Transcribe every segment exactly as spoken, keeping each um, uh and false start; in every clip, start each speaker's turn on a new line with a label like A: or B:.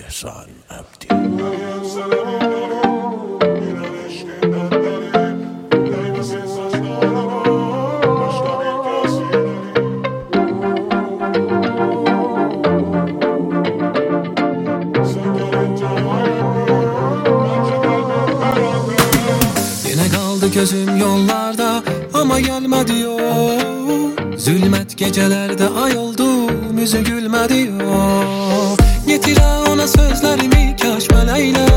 A: İhsan Abdi.
B: Gözüm yollarda ama gelmedi yo. Zulmet gecelerde ay oldum, yüzü gülmedi yo. Getire ona sözlerimi kaş meleyle.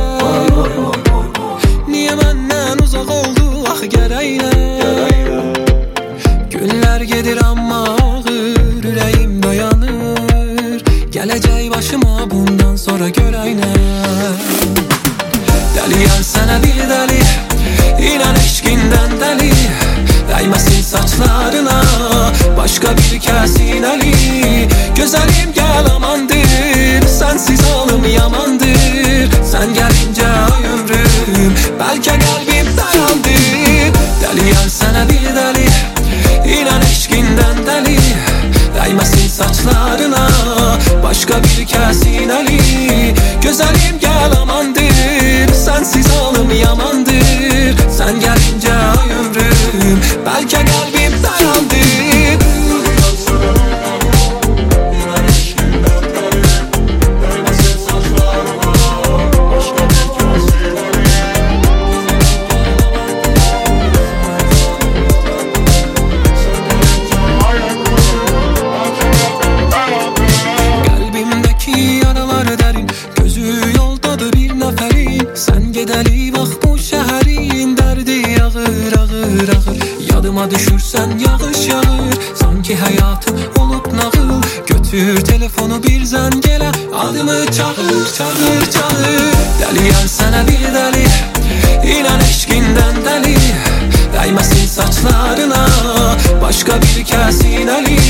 B: Niye benden uzak oldu ah gereyle. Günler gelir ama ağır, yüreğim dayanır. Geleceği başıma bundan sonra göreyne. Deli yar sana bir deli, İnan eşkinden deli. Değmesin saçlarına başka bir kesin eli. Güzelim gel amandır, sensiz alım yamandır. Sen gelince ay ömrüm, belki kalbim dayandı. Deli yar sana bir deli, İnan eşkinden deli. Değmesin saçlarına başka bir kesin eli. Güzelim gel amandır, sensiz alım yamandır. Sen gelince ay ömrüm, belki kalbim dayandı. Kalbimdeki yaralar derin, gözü yoldadır bir neferin. Sen gedeli bak bu şehrin derdi ağır ağır ağır. Yadıma düşürsen yağış yağır, sanki hayatım olup nağıl. Götür telefonu bir zengele, adımı çağır çağır çağır. Deli yar sana bir deli, İnan eşkinden deli. Değmesin saçlarına başka bir kesin eli.